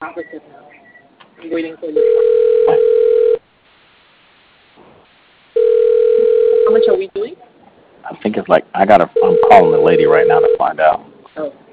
opposite now. I'm waiting for you. How much are we doing? I think it's like I'm calling the lady right now to find out. Oh.